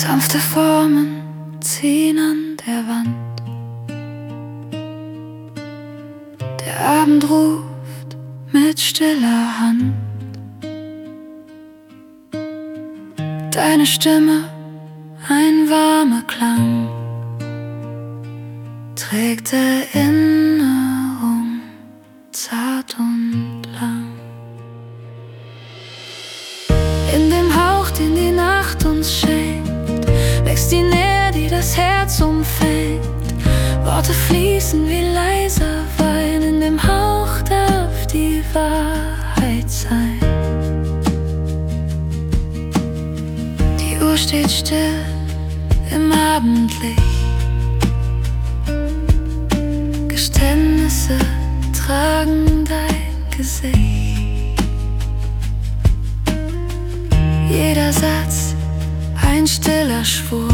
Sanfte Formen ziehen an der Wand. Der Abend ruft mit stiller Hand. Deine Stimme, ein warmer Klang, trägt Erinnerung zart und lang. In dem Hauch, den die Nacht uns schenkt, wächst die Nähe, die das Herz umfängt. Worte fließen wie leiser Wein. In dem Hauch darf die Wahrheit sein. Die Uhr steht still im Abendlicht. Geständnisse tragen dein Gesicht. Jeder Satz ein stiller Schwur,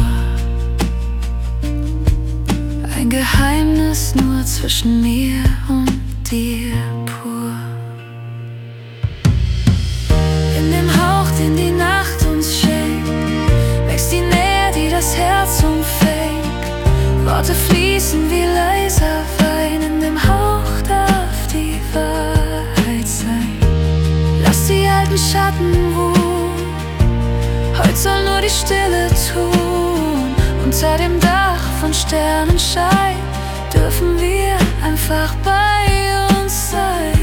ein Geheimnis nur zwischen mir und dir pur. In dem Hauch, den die Nacht uns schenkt, wächst die Nähe, die das Herz umfängt. Worte fließen wie leiser Wein. In dem Hauch darf die Wahrheit sein. Lass die alten Schatten ruhen. Heute soll nur die Stille tun. Unter dem Dach von Sternenschein dürfen wir einfach bei uns sein.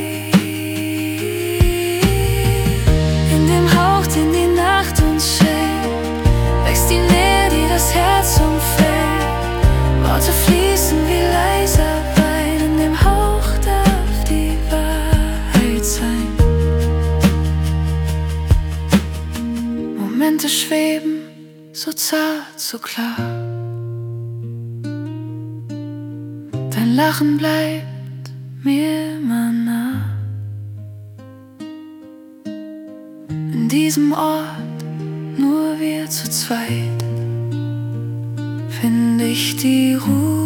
In dem Hauch, den die Nacht uns schenkt, wächst die Nähe, die das Herz umfängt. Worte fließen wie leiser Wein. In dem Hauch darf die Wahrheit sein. Momente schweben so zart, so klar. Dein Lachen bleibt mir immer nah. In diesem Ort, nur wir zu zweit, find ich die Ruhe.